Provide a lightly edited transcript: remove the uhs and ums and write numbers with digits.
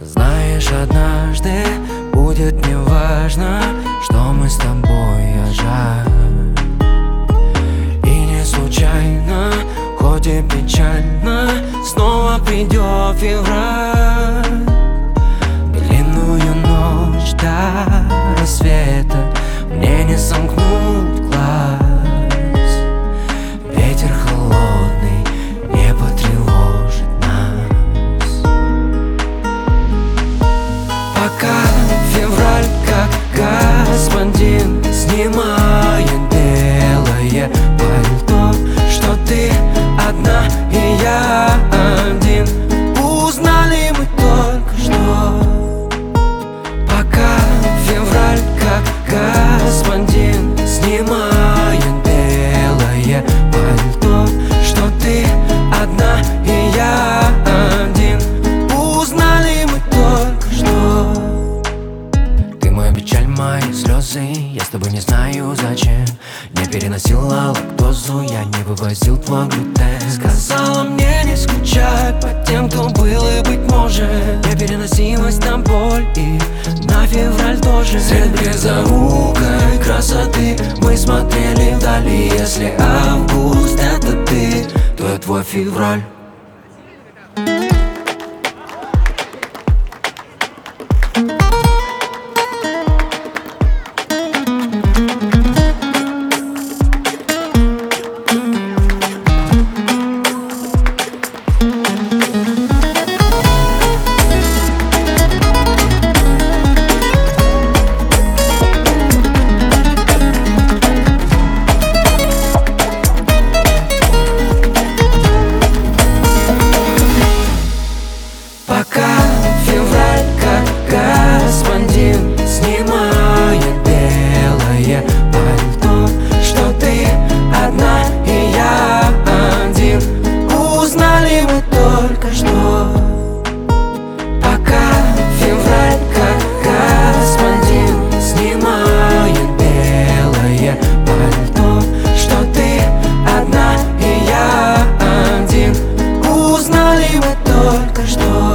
Знаешь, однажды будет неважно, что мы с тобой, а жаль. И не случайно, хоть и печально, снова придет февраль. Длинную ночь до рассвета мне не сомкнуть глаз. Ветер холодный не потревожит нас. Пока февраль, как господин, снимает белое пальто, что ты одна и я один. Узнали мы только что. Пока февраль, как господин, снимает белое пальто, что ты одна и я один. Узнали мы только что. Ты моя печаль, мои слезы, я с тобой не знаю зачем. Не переносила лактозу, я не вывозил твой глютен. Сказала мне не скучать по тем, кто был и быть может. Непереносимость на боль и на февраль тоже. Свет близорукой красоты мы смотрели вдали. Если август это ты, то я твой февраль. Пока февраль, как господин, снимает белое пальто, что ты одна и я один. Узнали мы только что. Пока февраль, как господин, снимает белое пальто, что ты одна и я один. Узнали мы только что.